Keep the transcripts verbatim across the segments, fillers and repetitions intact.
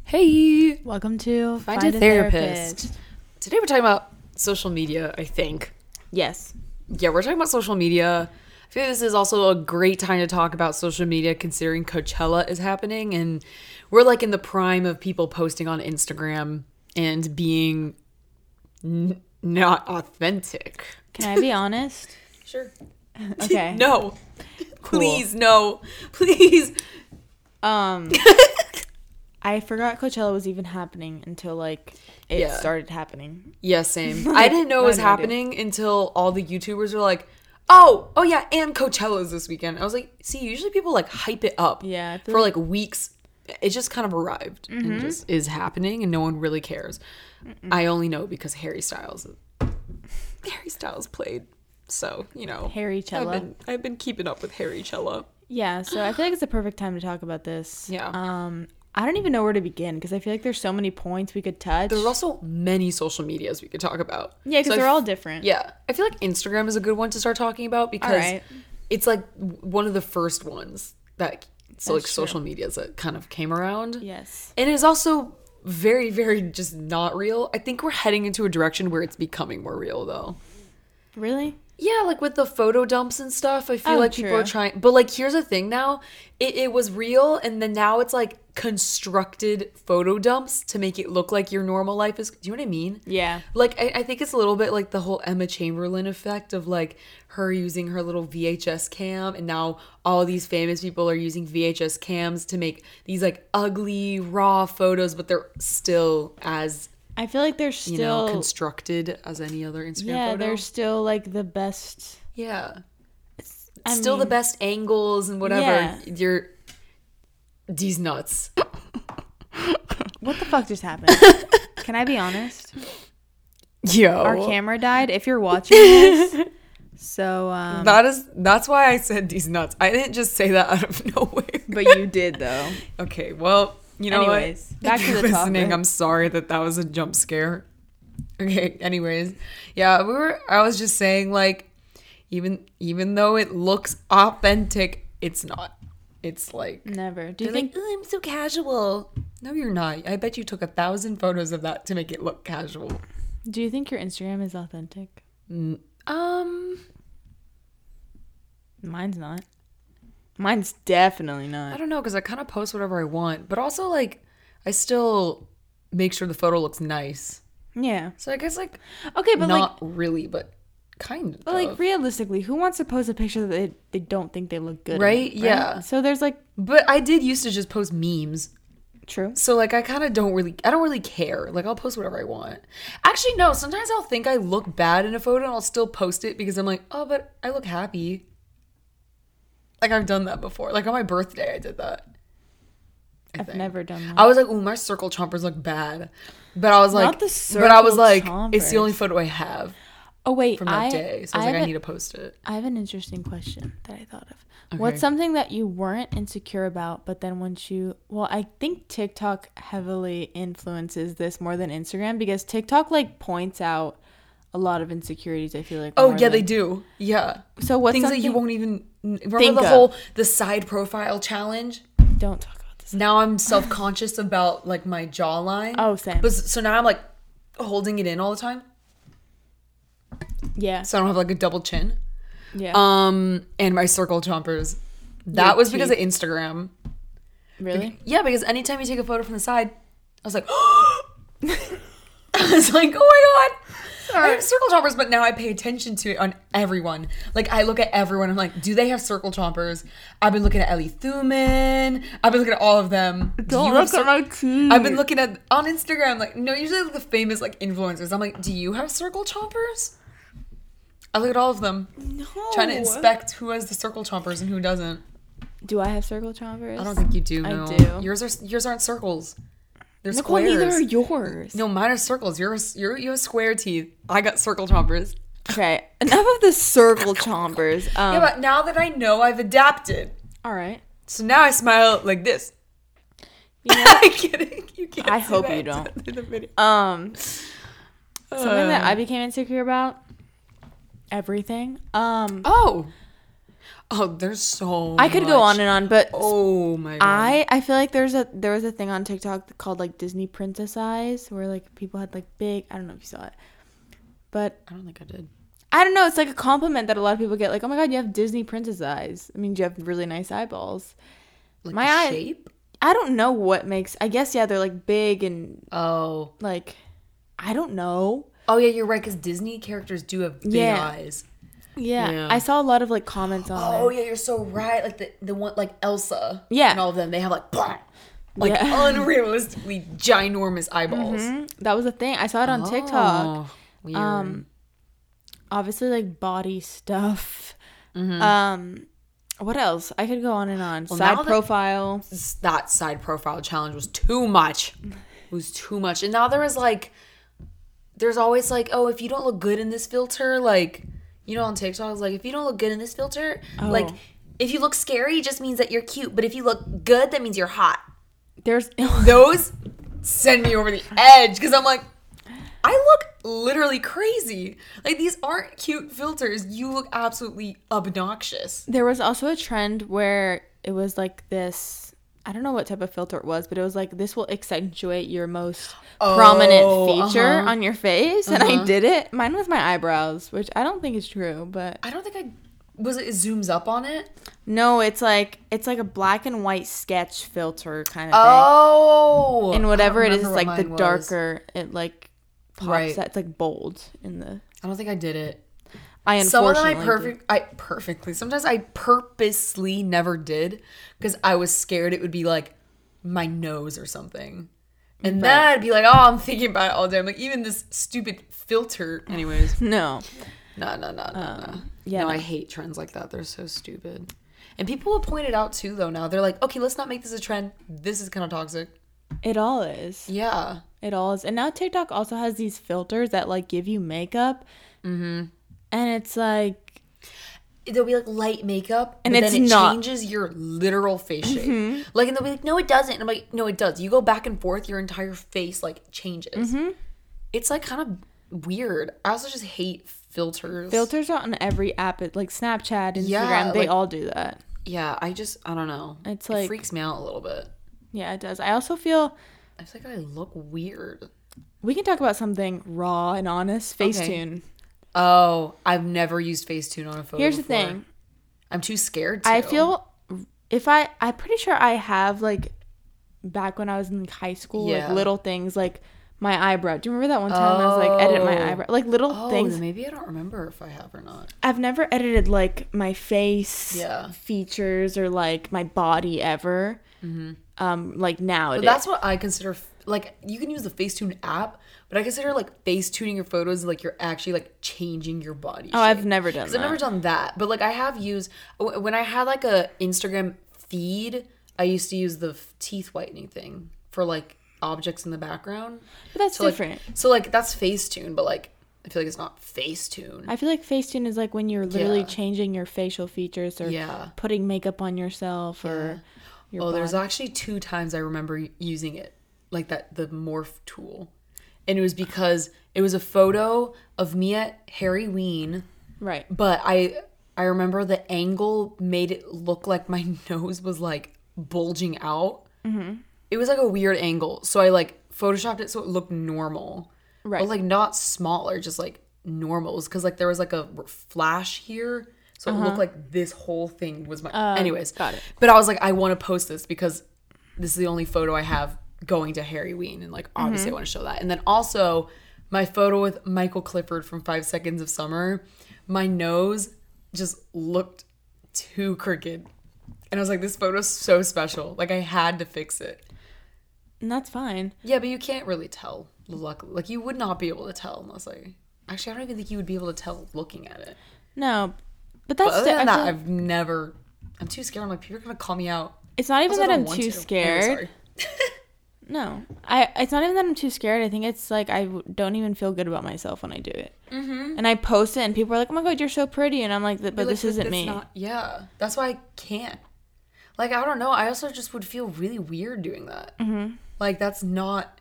Hey, welcome to Find, Find a, a therapist. therapist. Today we're talking about social media, I think. Yes. Yeah, we're talking about social media. I feel like this is also a great time to talk about social media considering Coachella is happening and we're like in the prime of people posting on Instagram and being n- not authentic. Can I be honest? Sure. Okay. No. Cool. Please, no. Please. Um... I forgot Coachella was even happening until, like, it yeah. started happening. Yeah, same. I didn't know it was happening idea. until all the YouTubers were like, oh, oh yeah, and Coachella's this weekend. I was like, see, usually people, like, hype it up yeah, for, like, weeks. It just kind of arrived mm-hmm. and just is happening, and no one really cares. Mm-mm. I only know because Harry Styles, Harry Styles played. So, you know. Harry Chella. I've been, I've been keeping up with Harry Chella. Yeah, so I feel like it's a perfect time to talk about this. Yeah. Um... I don't even know where to begin because I feel like there's so many points we could touch. There's also many social medias we could talk about. Yeah, because so they're f- all different. Yeah. I feel like Instagram is a good one to start talking about because right. it's like one of the first ones that so That's like true. social medias that kind of came around. Yes. And it's also very, very just not real. I think we're heading into a direction where it's becoming more real though. Really? Yeah, like with the photo dumps and stuff, I feel oh, like true. people are trying. But like, here's the thing now. It, it was real, and then now it's like constructed photo dumps to make it look like your normal life is. Do you know what I mean? Yeah. Like, I, I think it's a little bit like the whole Emma Chamberlain effect of like her using her little V H S cam, and now all these famous people are using V H S cams to make these like ugly, raw photos, but they're still as... I feel like they're still... You know, constructed as any other Instagram yeah, photo. Yeah, they're still, like, the best... Yeah. It's I still mean, the best angles and whatever. Yeah. You're... These nuts. What the fuck just happened? Can I be honest? Yo. Our camera died. If you're watching this... So, um... That is... That's why I said these nuts. I didn't just say that out of nowhere. But you did, though. Okay, well... You know anyways, what? Back if to you're the listening, topic. I'm sorry that that was a jump scare. Okay, anyways. Yeah, we were I was just saying like even even though it looks authentic, it's not. It's like never. Do you they're think like, oh, I'm so casual. No, you're not. I bet you took a thousand photos of that to make it look casual. Do you think your Instagram is authentic? Mm, um Mine's not. Mine's definitely not. I don't know, because I kind of post whatever I want, but also like I still make sure the photo looks nice. Yeah. So I guess like okay, but not like, really, but kind of. But like realistically, who wants to post a picture that they, they don't think they look good? Right? In, right? Yeah. So there's like, but I did used to just post memes. True. So like I kind of don't really I don't really care. Like I'll post whatever I want. Actually, no. Sometimes I'll think I look bad in a photo and I'll still post it because I'm like, oh, but I look happy. Like, I've done that before. Like, on my birthday, I did that. I I've think. never done that. I was like, ooh, my circle chompers look bad. But I was like... Not the circle But I was like, chompers. It's the only photo I have. Oh, wait. From that I, day. So I was I like, I need to post it. I have an interesting question that I thought of. Okay. What's something that you weren't insecure about, but then once you... Well, I think TikTok heavily influences this more than Instagram because TikTok, like, points out a lot of insecurities, I feel like. Oh, yeah, than... they do. Yeah. So what's Things something... that you won't even... Remember Think the of. whole... The side profile challenge? Don't talk about this. Now I'm self-conscious about, like, my jawline. Oh, same. But, so now I'm, like, holding it in all the time. Yeah. So I don't have, like, a double chin. Yeah. Um, and my circle chompers. That Your was teeth. because of Instagram. Really? Be- yeah, because anytime you take a photo from the side, I was like, I was like, oh my god. Sorry. I have circle chompers, but now I pay attention to it on everyone. Like, I look at everyone. I'm like, do they have circle chompers? I've been looking at Ellie Thuman. I've been looking at all of them. Don't do you look cir- at my teeth. I've been looking at, on Instagram, like, no, usually like the famous, like, influencers. I'm like, do you have circle chompers? I look at all of them. No. Trying to inspect who has the circle chompers and who doesn't. Do I have circle chompers? I don't think you do, no. I do. Yours are yours aren't circles. They're Nicole, squares. neither are yours. No, mine are circles. You're, you're you have square teeth. I got circle chompers. Okay, enough of the circle chompers. Um, yeah, but now that I know, I've adapted. All right. So now I smile like this. You know, I'm kidding. You can't. I see hope that you don't. in the video. Um, something Uh. that I became insecure about. Everything. Um. Oh. Oh, there's so I could much. go on and on, but Oh my god. I I feel like there's a there was a thing on TikTok called like Disney Princess Eyes, where like people had like big, I don't know if you saw it, but I don't think I did. I don't know, it's like a compliment that a lot of people get, like, oh my god, you have Disney Princess Eyes. I mean, you have really nice eyeballs. Like My the eye- shape? I don't know what makes, I guess, yeah, they're like big and Oh. like, I don't know. Oh yeah, you're right, because Disney characters do have big Yeah. eyes. Yeah. Yeah. I saw a lot of like comments on Oh there. yeah, you're so right. Like the the one like Elsa. Yeah. And all of them, they have like blah, like Yeah. unrealistically ginormous eyeballs. Mhm. That was a thing. I saw it on TikTok. Oh, weird. Um, obviously like body stuff. Mm-hmm. Um, what else? I could go on and on. Well, now Side that- profile. that side profile challenge was too much. It was too much. And now there is like, there's always like, oh, if you don't look good in this filter, like, you know, on TikTok, it's like, if you don't look good in this filter, Oh. like, if you look scary, it just means that you're cute. But if you look good, that means you're hot. There's Those send me over the edge because I'm like, I look literally crazy. Like, these aren't cute filters. You look absolutely obnoxious. there was also a trend where it was like this. I don't know what type of filter it was, but it was like, this will accentuate your most Oh, prominent feature uh-huh. on your face. And I Uh-huh. did it. Mine was my eyebrows, which I don't think is true, but I don't think I was it, it zooms up on it. no, it's like it's like a black and white sketch filter kind of Oh, thing. And whatever I it don't is, remember like what the mine was. darker it like pops Right. out. It's like bold in the. I don't think I did it. I Some of them unfortunately I perfect, I perfectly. Sometimes I purposely never did because I was scared it would be like my nose or something, and then Right. I'd be like, oh, I'm thinking about it all day. I'm like, even this stupid filter. Anyways, did. No. no, no, no, no, no. Um, yeah, no, no. I hate trends like that. They're so stupid. And people will point it out too, though. Now they're like, okay, let's not make this a trend. This is kind of toxic. It all is. Yeah. It all is. And now TikTok also has these filters that like give you makeup. Mm-hmm. And it's like, There'll be like light makeup, And but it's then it not. changes your literal face shape. Like, and they'll be like, "No, it doesn't." And I'm like, "No, it does." You go back and forth, your entire face like changes. It's like kind of weird. I also just hate filters. filters are on every app. It, like Snapchat, Instagram, Yeah, they like- all do that. Yeah, I just I don't know. It's it like- freaks me out a little bit. Yeah, it does. I also feel I feel like I look weird. we can talk about something raw and honest. Facetune. Oh, I've never used Facetune on a photo. Here's the before. thing. I'm too scared to. I feel if I I'm pretty sure I have like back when I was in like high school, Yeah. like little things like my eyebrow. Do you remember that one time I was like edit my Oh. eyebrow? Like little Oh, things. then maybe I don't remember if I have or not. I've never edited like my face Yeah. features or like my body ever. Um, like now it But is. that's what I consider f- like you can use the Facetune app, but I consider like Facetuning your photos like you're actually like changing your body. Oh, I've never done that. I've never done that, but like I have used w- when I had like a Instagram feed. I used to use the f- teeth whitening thing for like objects in the background. But that's So like, different. so like that's Facetune, but like I feel like it's not Facetune. I feel like Facetune is like when you're literally Yeah. changing your facial features or Yeah. putting makeup on yourself or your Oh, there's body. actually two times I remember using it, like that the morph tool, and it was because it was a photo of me at Harry Ween, Right. but I I remember the angle made it look like my nose was like bulging out. Mm-hmm. It was like a weird angle, so I like photoshopped it so it looked normal, Right. but like not smaller, just like normal. Because like there was like a flash here. So it looked like this whole thing was my. Uh, Anyways, got it. But I was like, I want to post this because this is the only photo I have going to Harry Ween, and like obviously I want to show that. And then also my photo with Michael Clifford from Five Seconds of Summer, my nose just looked too crooked, and I was like, this photo's so special. Like I had to fix it. And that's fine. Yeah, but you can't really tell. Luckily, like you would not be able to tell unless I. Actually, I don't even think you would be able to tell looking at it. No. But But that's other di- than I that, feel- I've never. I'm too scared. I'm like, people are gonna call me out. it's not even Also, that I I'm don't want too to. scared. Anyway, sorry. No, I. It's not even that I'm too scared. I think it's like I w- don't even feel good about myself when I do it. Mm-hmm. And I post it, and people are like, "Oh my god, you're so pretty," and I'm like, "But Like, this isn't that's me." not- yeah, that's why I can't. Like I don't know. I also just would feel really weird doing that. Mm-hmm. Like that's not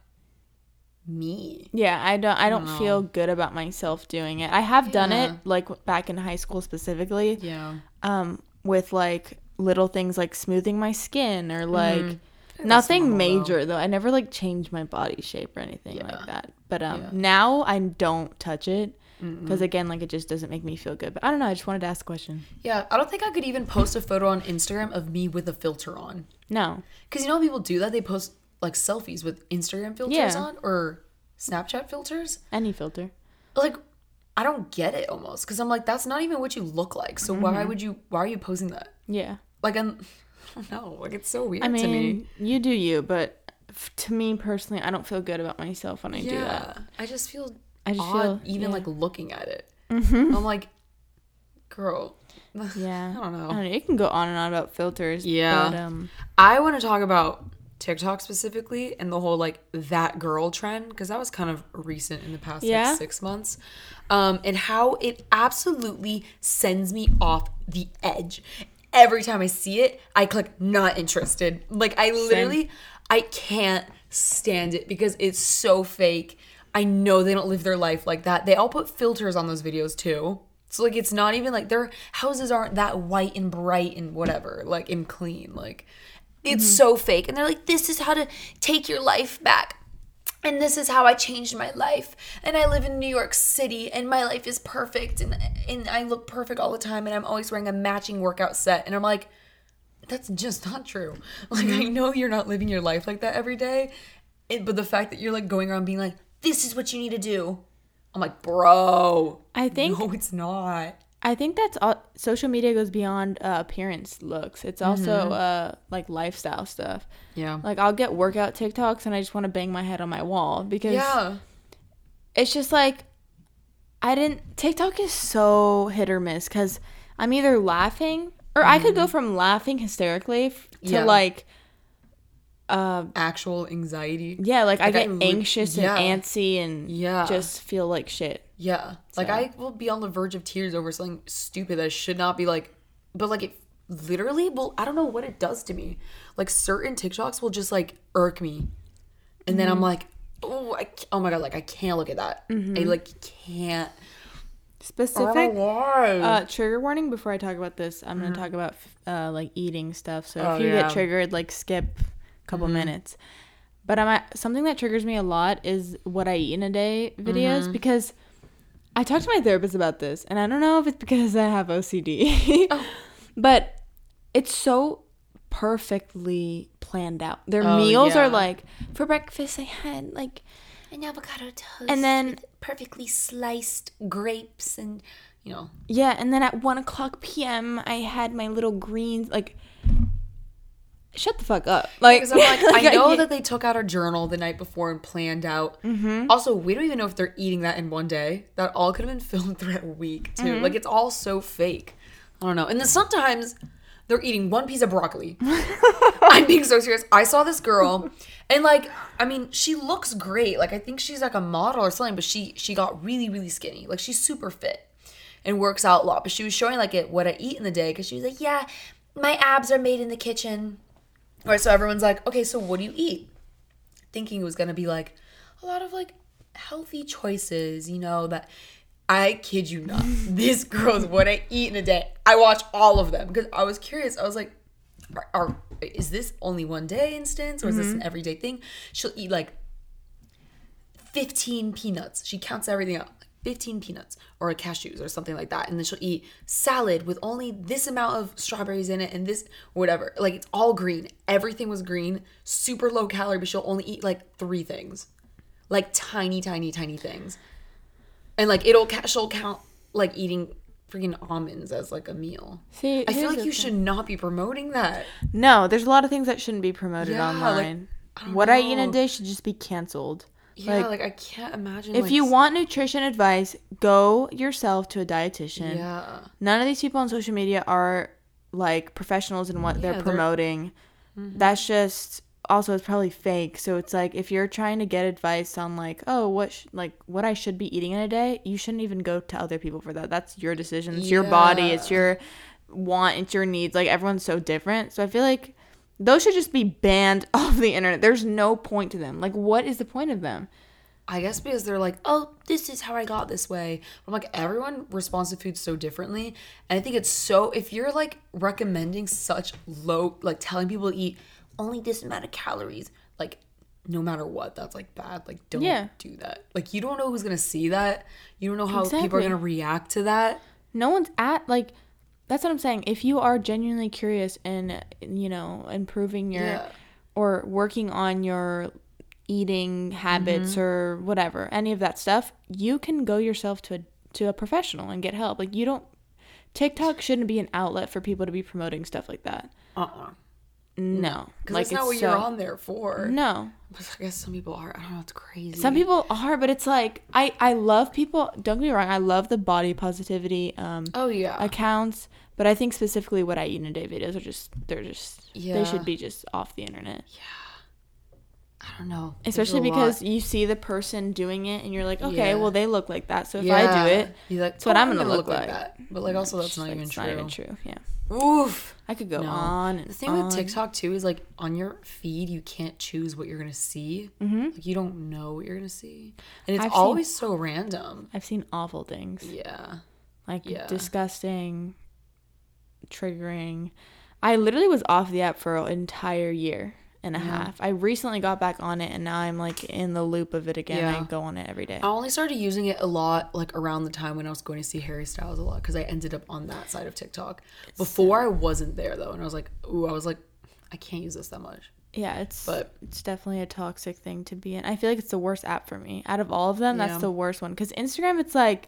me. Yeah, I don't. I don't No. feel good about myself doing it. I have done Yeah. it, like back in high school specifically. Yeah. Um, with like little things like smoothing my skin or like mm-hmm. nothing major though. though. I never like changed my body shape or anything yeah. like that. But um, yeah. now I don't touch it because again, like it just doesn't make me feel good. But I don't know. I just wanted to ask a question. Yeah, I don't think I could even post a photo on Instagram of me with a filter on. No, because you know how people do that? They post like selfies with Instagram filters yeah. on or Snapchat filters. Any filter. Like, I don't get it almost because I'm like, that's not even what you look like. So mm-hmm. why would you? Why are you posting that? Yeah. Like I'm. I don't know. Like it's so weird I mean, to me. You do you, but to me personally, I don't feel good about myself when I yeah, do that. I just feel. I just odd feel even yeah. like looking at it. Mm-hmm. I'm like, girl. Yeah. I don't know. I don't know. You can go on and on about filters. Yeah. But, um, I want to talk about TikTok specifically and the whole like that girl trend because that was kind of recent in the past yeah. like six months, um, and how it absolutely sends me off the edge. Every time I see it, I click not interested. Like I literally, Same. I can't stand it because it's so fake. I know they don't live their life like that. They all put filters on those videos too. So like it's not even like their houses aren't that white and bright and whatever, like and clean. Like it's mm-hmm. so fake. And they're like, this is how to take your life back. And this is how I changed my life. And I live in New York City and my life is perfect and and I look perfect all the time and I'm always wearing a matching workout set. And I'm like, that's just not true. Like mm-hmm. I know you're not living your life like that every day. It, but the fact that you're like going around being like, this is what you need to do. I'm like, bro. I think no, it's not. I think that's all. Social media goes beyond uh, appearance, looks. It's also mm-hmm. uh, like lifestyle stuff. Yeah. Like I'll get workout TikToks and I just want to bang my head on my wall because yeah. it's just like I didn't. TikTok is so hit or miss because I'm either laughing or mm-hmm. I could go from laughing hysterically to yeah. like. Uh, actual anxiety. Yeah, like, like I get I, anxious yeah. and antsy and yeah. just feel like shit. Yeah. So. Like I will be on the verge of tears over something stupid that should not be like, but like it literally will, I don't know what it does to me. Like certain TikToks will just like irk me. And mm-hmm. then I'm like, oh, I, oh my God, like I can't look at that. Mm-hmm. I like can't. Specific uh, trigger warning before I talk about this. I'm mm-hmm. going to talk about uh, like eating stuff. So oh, if you yeah. get triggered, like skip couple mm-hmm. minutes. But I'm at, something that triggers me a lot is what I eat in a day videos mm-hmm. because I talked to my therapist about this and I don't know if it's because I have O C D oh. but it's so perfectly planned out. Their oh, meals yeah. are like, for breakfast I had like an avocado toast and then with perfectly sliced grapes and you know yeah and then at one o'clock p.m. I had my little greens. Like shut the fuck up. Like, I'm like, like I know I that they took out a journal the night before and planned out. Mm-hmm. Also, we don't even know if they're eating that in one day. That all could have been filmed throughout a week, too. Mm-hmm. Like, it's all so fake. I don't know. And then sometimes they're eating one piece of broccoli. I'm being so serious. I saw this girl, and, like, I mean, she looks great. Like, I think she's, like, a model or something, but she, she got really, really skinny. Like, she's super fit and works out a lot. But she was showing, like, it, what I eat in the day because she was like, yeah, my abs are made in the kitchen. All right, so everyone's like, okay, so what do you eat? Thinking it was going to be like a lot of like healthy choices, you know, that I kid you not. This girl's what I eat in a day. I watch all of them because I was curious. I was like, are, are, is this only one day instance or is mm-hmm. this an everyday thing? She'll eat like fifteen peanuts. She counts everything out. fifteen peanuts or cashews or something like that. And then she'll eat salad with only this amount of strawberries in it and this whatever. Like it's all green. Everything was green, super low calorie, but she'll only eat like three things. Like tiny, tiny, tiny things. And like it'll she'll count like eating freaking almonds as like a meal. See, I feel like you thing. should not be promoting that. No, there's a lot of things that shouldn't be promoted yeah, online. Like, I what know. I eat in a day should just be canceled. Yeah, like, like I can't imagine. If like, you want nutrition advice, go yourself to a dietitian. Yeah. None of these people on social media are like professionals in what yeah, they're promoting. They're... Mm-hmm. That's just also it's probably fake. So it's like if you're trying to get advice on like, oh, what sh- like what I should be eating in a day, you shouldn't even go to other people for that. That's your decision. It's yeah. your body. It's your want. It's your needs. Like everyone's so different. So I feel like those should just be banned off the internet. There's no point to them. Like, what is the point of them? I guess because they're like, oh, this is how I got this way. I'm like, everyone responds to food so differently. And I think it's so, if you're like recommending such low, like telling people to eat only this amount of calories, like no matter what, that's like bad. Like don't Yeah. do that. Like you don't know who's going to see that. You don't know how Exactly. people are going to react to that. No one's at, like, that's what I'm saying. If you are genuinely curious and, you know, improving your, Yeah. or working on your eating habits Mm-hmm. or whatever, any of that stuff, you can go yourself to a, to a professional and get help. Like, you don't, TikTok shouldn't be an outlet for people to be promoting stuff like that. Uh-uh. No. Because Like, that's not it's what you're so- on there for. No. But I guess some people are. I don't know. It's crazy. Some people are, but it's like, I, I love people, don't get me wrong, I love the body positivity um, Oh, yeah. accounts, but I think specifically what I eat in a day videos are just, they're just, Yeah. they should be just off the internet. I don't know. Especially There's a because lot. you see the person doing it and you're like, okay, Yeah. well, they look like that. So if Yeah. I do it, You're like, that's what "Oh, I'm going to look like. that. But like also that's It's not like, even it's true. not even true. Yeah. Oof. I could go No. on and The thing on. with TikTok too is like on your feed you can't choose what you're gonna see. Mm-hmm. Like you don't know what you're gonna see, and it's I've seen- always so random. I've seen awful things. Yeah. Like Yeah. disgusting, triggering. I literally was off the app for an entire year and a half. I recently got back on it and now I'm like in the loop of it again. Yeah. I go on it every day. I only started using it a lot like around the time when I was going to see Harry Styles a lot because I ended up on that side of TikTok. Before I wasn't there though, and I was like, ooh, I was like, I can't use this that much. Yeah, it's But- it's definitely a toxic thing to be in. I feel like it's the worst app for me. Out of all of them, Yeah. that's the worst one. Because Instagram, it's like,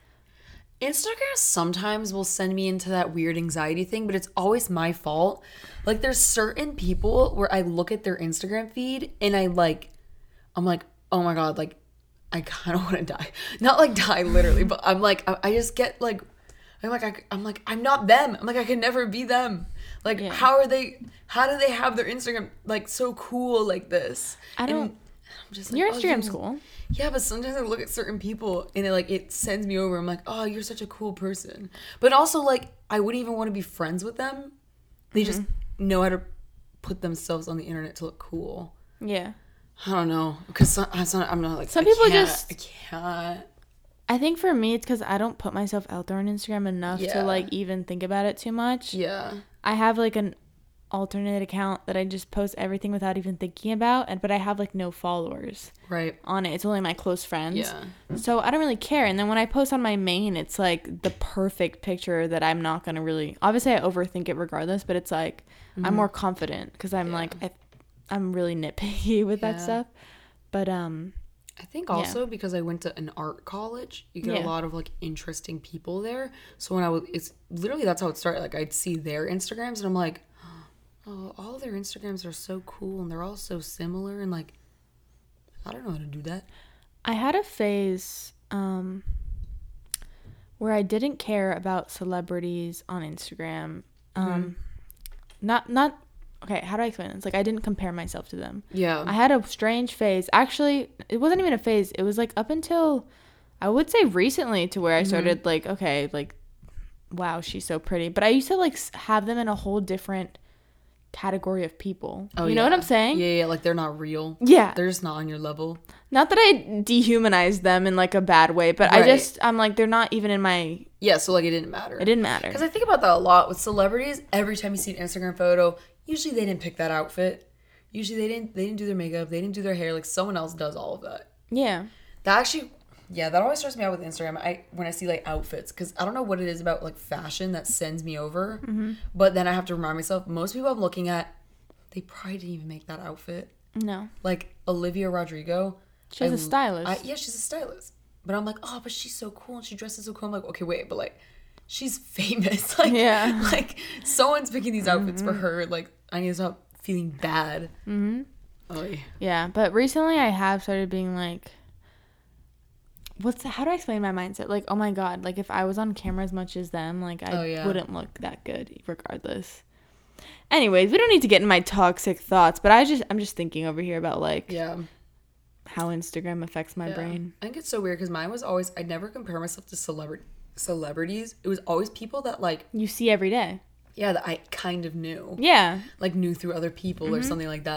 Instagram sometimes will send me into that weird anxiety thing, but it's always my fault. Like there's certain people where I look at their Instagram feed and I like, I'm like, oh my God, like I kind of want to die. Not like die literally, but I'm like, I, I just get like, I'm like, I, I'm like, I'm not them. I'm like, I can never be them. Like, Yeah. how are they, how do they have their Instagram like so cool like this? I don't- And I'm just like, your oh, Instagram's you- cool. Yeah, but sometimes I look at certain people and it like it sends me over. I'm like, oh, you're such a cool person. But also like I wouldn't even want to be friends with them. They just Mm-hmm. know how to put themselves on the internet to look cool. Yeah. I don't know because I'm not. I'm not like Some I people can't- just- I can't. I think for me, it's because I don't put myself out there on Instagram enough Yeah. to like even think about it too much. Yeah. I have like an alternate account that I just post everything without even thinking about, and but I have like no followers Right. on it. It's only my close friends. Yeah. So I don't really care. And then when I post on my main, it's like the perfect picture that I'm not going to really, obviously I overthink it regardless, but it's like I'm more confident because I'm Mm-hmm. Yeah. like, I, I'm really nitpicky with that Yeah. stuff. But, um, I think also because I went to an art college, you get Yeah. a lot of like interesting people there. So when I was, it's literally that's how it started. Like I'd see their Instagrams and I'm like, oh, all their Instagrams are so cool and they're all so similar and like, I don't know how to do that. I had a phase, um, where I didn't care about celebrities on Instagram. Um, Mm-hmm. not, not, okay, how do I explain this? Like, I didn't compare myself to them. Yeah. I had a strange phase. Actually, it wasn't even a phase. It was like up until, I would say recently, to where I started like, okay, like, wow, she's so pretty. But I used to like s- have them in a whole different category of people. Oh, you know yeah. what I'm saying? Yeah, yeah, like they're not real. Yeah. They're just not on your level. Not that I dehumanize them in like a bad way, but I Right. just, I'm like, they're not even in my, Yeah, so like it didn't matter. it didn't matter. Because I think about that a lot with celebrities. Every time you see an Instagram photo, usually they didn't pick that outfit. Usually they didn't they didn't do their makeup, they didn't do their hair. Like someone else does all of that. Yeah. That actually, yeah, that always starts me out with Instagram. I when I see like outfits, because I don't know what it is about like fashion that sends me over. Mm-hmm. But then I have to remind myself, most people I'm looking at, they probably didn't even make that outfit. No. Like Olivia Rodrigo. She's I- a stylist. I, yeah, she's a stylist. But I'm like, oh, but she's so cool and she dresses so cool. I'm like, okay, wait, but like, she's famous. Like, Yeah. like someone's picking these outfits for her. Like, I need to stop feeling bad. Mm-hmm. Oh, yeah. Yeah, but recently I have started being like, what's the, how do I explain my mindset? Like, oh my god, like if I was on camera as much as them, like I Oh, yeah. wouldn't look that good regardless. Anyways, we don't need to get in my toxic thoughts, but I just I'm just thinking over here about like Yeah. how Instagram affects my Yeah. brain. I think it's so weird because mine was always, I never compare myself to celebrity celebrities. It was always people that like, You see every day. yeah, that I kind of knew. Yeah. Like knew through other people Mm-hmm. or something like that.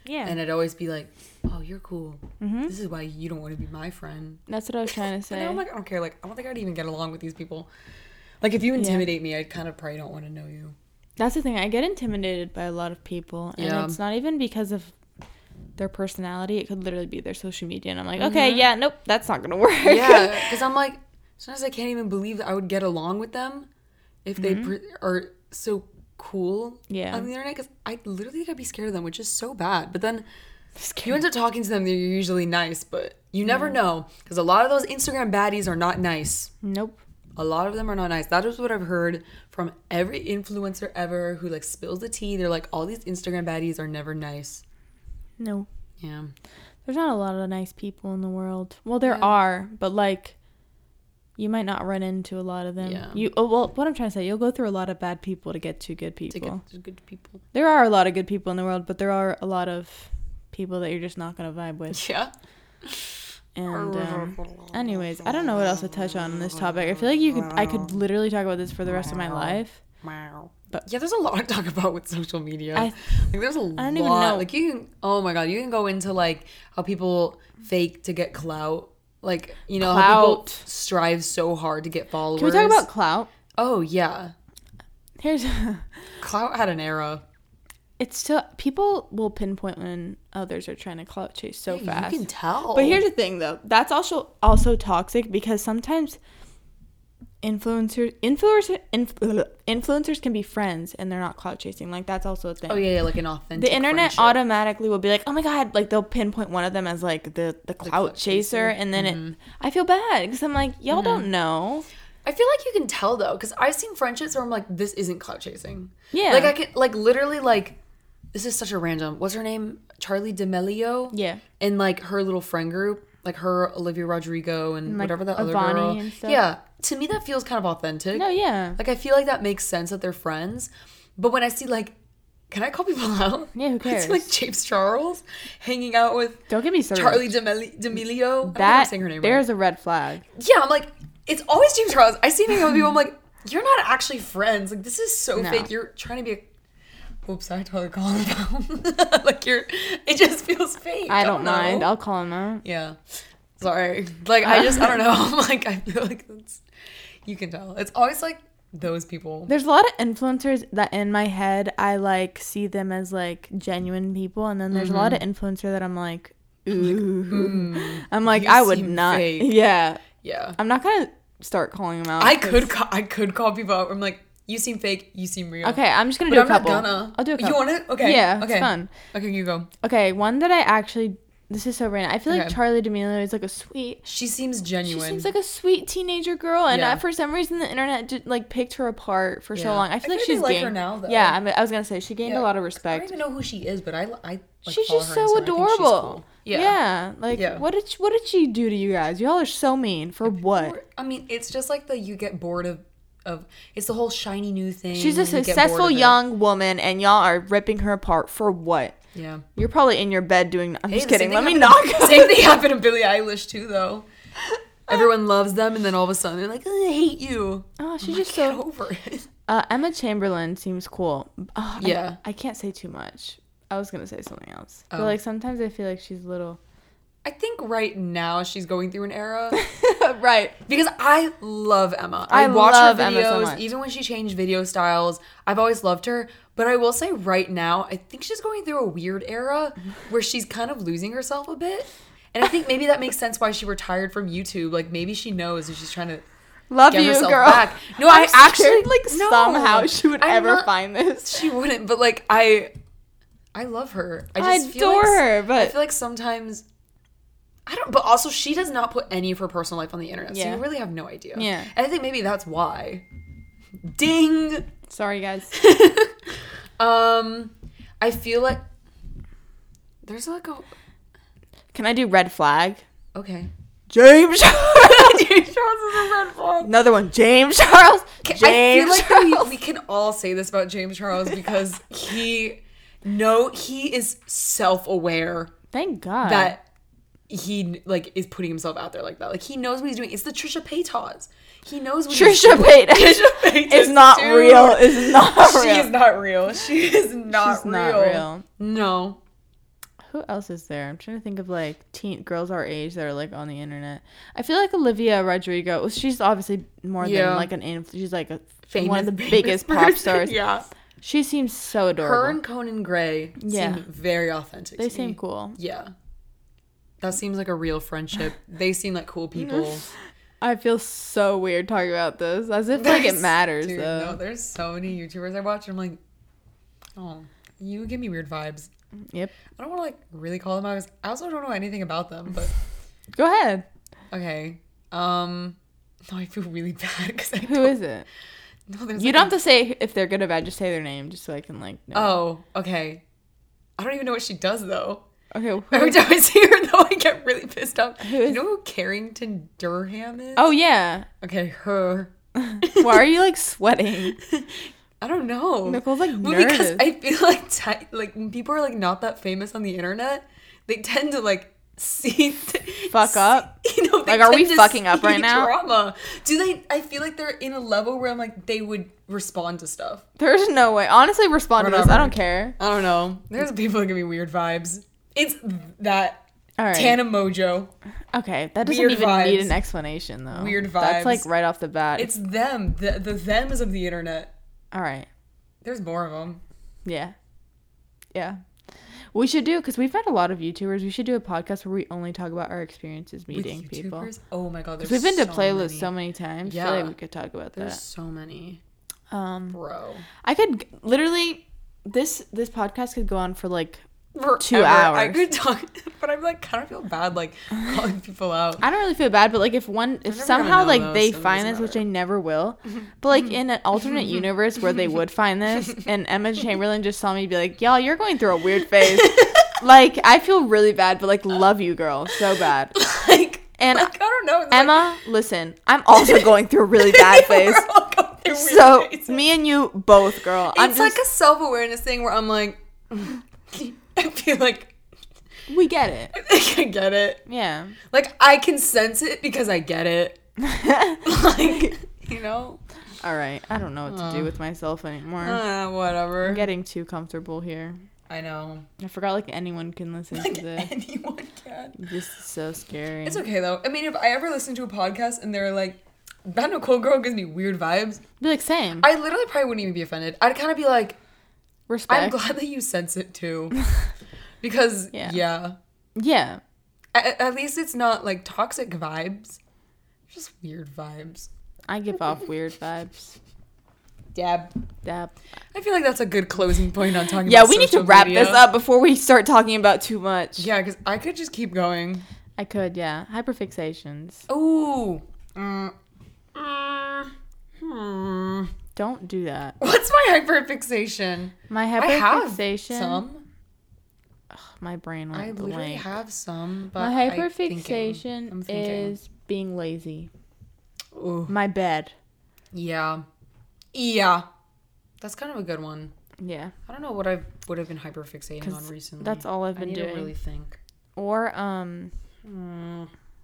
Yeah. And I'd always be like, oh, you're cool. Mm-hmm. This is why you don't want to be my friend. That's what I was trying to But say. now I'm like, I don't care. Like, I don't think I'd even get along with these people. Like, if you intimidate yeah. me, I kind of probably don't want to know you. That's the thing. I get intimidated by a lot of people. And yeah. it's not even because of their personality. It could literally be their social media. And I'm like, mm-hmm. okay, yeah, nope, that's not going to work. Yeah, because I'm like, sometimes I can't even believe that I would get along with them if they mm-hmm. pre- are so cool yeah. on the internet. Because I literally think I'd be scared of them, which is so bad. But then you end up talking to them, they're usually nice. But you never mm. know. Because a lot of those Instagram baddies are not nice. Nope. A lot of them are not nice. That is what I've heard from every influencer ever who like spills the tea. They're like, all these Instagram baddies are never nice. No. Yeah. There's not a lot of nice people in the world. Well, there yeah. are, but like, you might not run into a lot of them. Yeah. You. Oh, well, what I'm trying to say, you'll go through a lot of bad people to get to good people. To get to good people. There are a lot of good people in the world, but there are a lot of people that you're just not going to vibe with. Yeah. And um, anyways, I don't know what else to touch on in this topic. I feel like you could, I could literally talk about this for the rest of my life. But yeah, there's a lot to talk about with social media. I, like there's a lot. I don't even know. Like you can, oh my god, you can go into like how people fake to get clout. Like you know clout. How people strive so hard to get followers. Can we talk about clout? Oh yeah. Here's clout had an era. It's still, people will pinpoint when others are trying to clout chase so yeah, fast. You can tell. But here's the thing, though. That's also also toxic because sometimes influencers influencer, influ, influencers can be friends and they're not clout chasing. Like, that's also a thing. Oh, yeah, yeah, like an authentic The internet friendship. automatically will be like, oh, my God. Like, they'll pinpoint one of them as, like, the, the, clout, the clout chaser. chaser. And then mm-hmm. it, I feel bad because I'm like, y'all mm-hmm. don't know. I feel like you can tell, though, because I've seen friendships where I'm like, this isn't clout chasing. Yeah. Like, I can, like, literally, like, this is such a random. What's her name? Charlie D'Amelio. Yeah. And like her little friend group, like her, Olivia Rodrigo, and, and like whatever that other Avani girl. And stuff. Yeah. To me, that feels kind of authentic. No, yeah. Like I feel like that makes sense that they're friends. But when I see like, can I call people out? Yeah, who cares? I see, like James Charles hanging out with. Don't get me started. Charlie D'Ameli- D'Amelio. That I don't saying her name there's right. a red flag. Yeah, I'm like, it's always James Charles. I see him hanging out with people. I'm like, you're not actually friends. Like this is so no. fake. You're trying to be a. Oops, I totally call him out. Like you're, it just feels fake. I, I don't, don't mind. know. I'll call him out. Yeah, sorry. Like I just, I don't know. I'm like, I feel like that's, you can tell. It's always like those people. There's a lot of influencers that in my head I like see them as like genuine people, and then there's mm-hmm. a lot of influencer that I'm like, ooh. Like, mm, I'm like, I would not. Fake. Yeah. Yeah. I'm not gonna start calling them out. I could, ca- I could call people out. I'm like. You seem fake. You seem real. Okay, I'm just gonna but do I'm a couple. Not gonna. I'll do a couple. You want it? Okay. Yeah, okay. It's fun. Okay, you go. Okay, one that I actually. This is so random. I feel okay. like Charlie D'Amelio is like a sweet. She seems genuine. She seems like a sweet teenager girl, and yeah. uh, for some reason the internet just, like picked her apart for yeah. so long. I feel I like feel she's like gained. her now, though. Yeah, I, mean, I was gonna say she gained yeah. a lot of respect. I don't even know who she is, but I, I like, she's follow just her so Instagram. adorable. I think she's cool. Yeah. Yeah, like yeah. what did she, what did she do to you guys? Y'all are so mean for what? Were, I mean, it's just like the you get bored of. Of it's the whole shiny new thing. She's a successful young woman, and y'all are ripping her apart for what? Yeah, you're probably in your bed doing. I'm hey, just kidding. Let me happened, knock. Same thing happened to Billie Eilish too, though. Everyone loves them, and then all of a sudden they're like, "I hate you." Oh, she's I'm just like, so get over it. Uh, Emma Chamberlain seems cool. Oh, yeah, I, I can't say too much. I was gonna say something else, oh. but like sometimes I feel like she's a little. I think right now she's going through an era. Right. Because I love Emma. I, I watch love her videos. Emma so much. Even when she changed video styles, I've always loved her. But I will say right now, I think she's going through a weird era where she's kind of losing herself a bit. And I think maybe that makes sense why she retired from YouTube. Like maybe she knows and she's trying to love get you, herself girl. back. No, I'm I actually like no, somehow she would I'm ever not, find this. She wouldn't. But like I, I love her. I just I feel adore like, her. But I feel like sometimes. I don't, but also she does not put any of her personal life on the internet, so yeah. you really have no idea. Yeah. And I think maybe that's why. Ding! Sorry, guys. um, I feel like there's like a... Can I do red flag? Okay. James Charles! James Charles is a red flag. Another one. James Charles! James James I feel like Charles. We, we can all say this about James Charles because he... No, he is self-aware. Thank God. That... he like is putting himself out there like that. Like he knows what he's doing. It's the Trisha Paytas. He knows what Trisha he's doing. Paytas. Trisha Paytas is not dude. real. Is not real. She is not real. She is not She's real. Not real. No. who else is there? I'm trying to think of like teen girls our age that are like on the internet. I feel like Olivia Rodrigo. well, She's obviously more Yeah. than like an inf- she's like a Famous, one of the famous biggest pop person. stars. Yeah. She seems so adorable. Her and Conan Gray Yeah. seem very authentic. They to seem me. cool. Yeah. That seems like a real friendship. They seem like cool people. I feel so weird talking about this, as if like it There's- matters Dude, though. no, there's so many YouTubers I watch. And I'm like, oh, you give me weird vibes. Yep. I don't want to like really call them out. 'Cause I also don't know anything about them. But Go ahead. okay. Um, no, I feel really bad because I Who don't, is it? No, there's You like don't a- have to say if they're good or bad. Just say their name, just so I can like know. Oh, okay. I don't even know what she does though. Okay. who- Every time I see her though, I get really pissed off. Who You is- know who Carrington Durham is? Oh yeah. Okay, her. Why are you like sweating? I don't know. Nicole's like Well, nervous. because I feel like ty- like when people are like not that famous on the internet, they tend to like see Fuck up? You know, they Like, are we tend to fucking up see right now? Drama. Do they? I feel like they're in a level where I'm like they would respond to stuff. There's no way. Honestly, respond to this. Whatever. I don't care. I don't know. There's people that give me weird vibes. It's that All right. Tana Mojo. Okay, that doesn't Weird even need vibes. an explanation though. Weird That's like vibes. right off the bat. It's them. The the thems of the internet. All right. There's more of them. Yeah. Yeah. We should do, because we've had a lot of YouTubers. We should do a podcast where we only talk about our experiences meeting With people. YouTubers? Oh my god, there's Because we've been to so playlists many. so many times. I Yeah. feel like we could talk about There's that. so many. Um, Bro. I could literally, this this podcast could go on for like Forever. two I hours. could talk, but I'm like kind of feel bad like calling people out. I don't really feel bad, but like if one, if never somehow gonna know, like though, they so it find doesn't this, which matter. they never will, but like in an alternate universe where they would find this, and Emma Chamberlain just saw me be like, "Y'all, you're going through a weird phase." Like I feel really bad, but like love you, girl, so bad. like, And like, I don't know. It's Emma, listen, I'm also going through a really bad like, phase. we're all going through weird So phases. me and you both, girl. I'm it's just, like a self awareness thing where I'm like, I feel like we get it. I think I get it. Yeah. Like I can sense it because I get it. Like you know. All right. I don't know what to do with myself anymore. Uh, whatever. I'm getting too comfortable here. I know. I forgot like anyone can listen Like to this. anyone can. This is so scary. It's okay though. I mean, if I ever listen to a podcast and they're like, "That Nicole girl gives me weird vibes," Be like, same. I literally probably wouldn't even be offended. I'd kind of be like, Respect. "I'm glad that you sense it too," because Yeah. yeah, Yeah. At, at least it's not like toxic vibes, just weird vibes. I give off weird vibes. Dab. Dab. I feel like that's a good closing point on talking. Yeah, about we need to social wrap media. this up before we start talking about too much. Yeah, because I could just keep going. I could, yeah. Hyperfixations. Ooh. Mm. Mm. Hmm. Don't do that. What's my hyperfixation? My I have hyperfixation. some. Ugh, my brain went I literally blank. have some, but My I'm thinking- hyperfixation I'm thinking. is being lazy. Ooh. My bed. Yeah. Yeah. That's kind of a good one. Yeah. I don't know what I would have been hyperfixating 'Cause on recently. that's all I've I been need doing. to really think. Or um Hmm.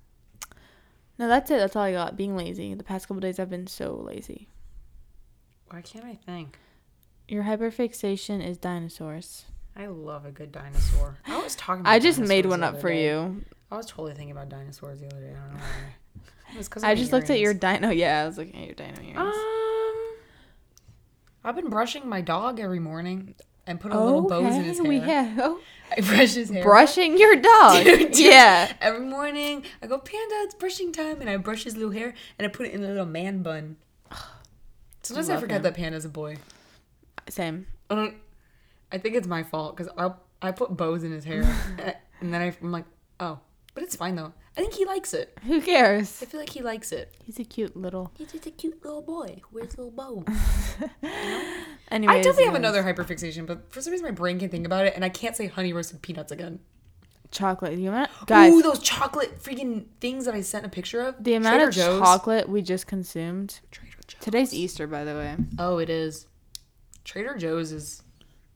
no, that's it. That's all I got. Being lazy. The past couple days I've been so lazy. Why can't I think? Your hyperfixation is dinosaurs. I love a good dinosaur. I was talking about I just made dinosaurs one the up other for day. you. I was totally thinking about dinosaurs the other day. I don't know why. It was 'cause of I my just looked at your earrings. dino. Yeah, I was looking at your dino earrings. Um, I've been brushing my dog every morning and put a little bows in his hair. We have oh, I brush his hair. brushing your dog. Dude, dude. Yeah. Every morning, I go, Panda, it's brushing time, and I brush his little hair and I put it in a little man bun. Sometimes I Love forget him. that Panda's a boy. Same. I don't. I think it's my fault because I I put bows in his hair, and- and then I, I'm like, oh, but it's fine though. I think he likes it. Who cares? I feel like he likes it. He's a cute little. He's just a cute little boy who wears little bows. Anyways, I definitely have guys. another hyperfixation, but for some reason my brain can't think about it, and I can't say honey roasted peanuts again. chocolate. The amount, guys, Ooh, those chocolate freaking things that I sent a picture of. the amount Trader of Joe's. chocolate we just consumed. Trader Joe's. Today's Easter, by the way. Oh, it is. Trader Joe's is.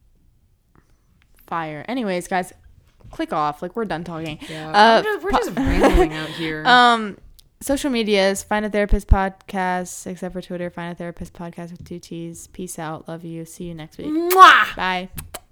Fire. Anyways, guys, click off. Like, we're done talking. Yeah. Uh, I'm just- we're po- just rambling out here. Um, social medias, Find a Therapist Podcast, except for Twitter, Find a Therapist Podcast with two T's. Peace out. Love you. See you next week. Mwah! Bye.